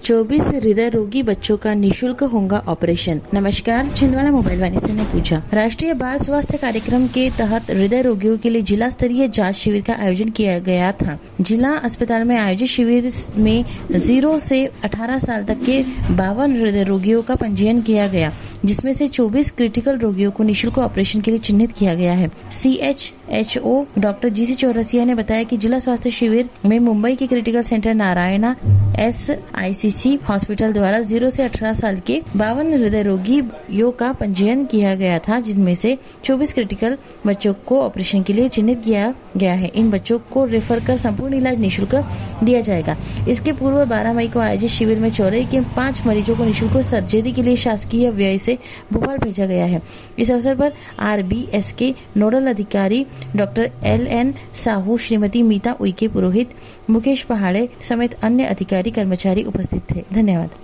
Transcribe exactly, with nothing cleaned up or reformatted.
चौबीस हृदय रोगी बच्चों का निशुल्क होगा ऑपरेशन। नमस्कार, छिंदवाड़ा मोबाइल वाणी से मैं पूछा। राष्ट्रीय बाल स्वास्थ्य कार्यक्रम के तहत हृदय रोगियों के लिए जिला स्तरीय जांच शिविर का आयोजन किया गया था। जिला अस्पताल में आयोजित शिविर में जीरो से अठारह साल तक के बावन हृदय रोगियों का पंजीयन किया गया, जिसमें से चौबीस क्रिटिकल रोगियों को निशुल्क ऑपरेशन के लिए चिन्हित किया गया है। C H H O doctor G C Chaurasia ने बताया कि जिला स्वास्थ्य शिविर में मुंबई के critical centre Narayana S I C C hospital द्वारा जीरो से अठारह साल के बावन हृदय रोगियों का पंजीयन किया गया था, जिनमें से चौबीस क्रिटिकल बच्चों को ऑपरेशन के लिए चिन्हित किया गया है। इन बच्चों को रेफर कर संपूर्ण इलाज निःशुल्क दिया जाएगा। इसके पूर्व बारह मई को आयोजित शिविर में चौरई के पांच मरीजों को निःशुल्क सर्जरी के लिए शासकीय व्यय से भोपाल भेजा गया है। इस अवसर पर R B S K nodal अधिकारी doctor L N Sahu, Shrimati Meeta Uike Purohit, Mukesh Pahade समेत अन्य अधिकारी कर्मचारी उपस्थित थे। धन्यवाद।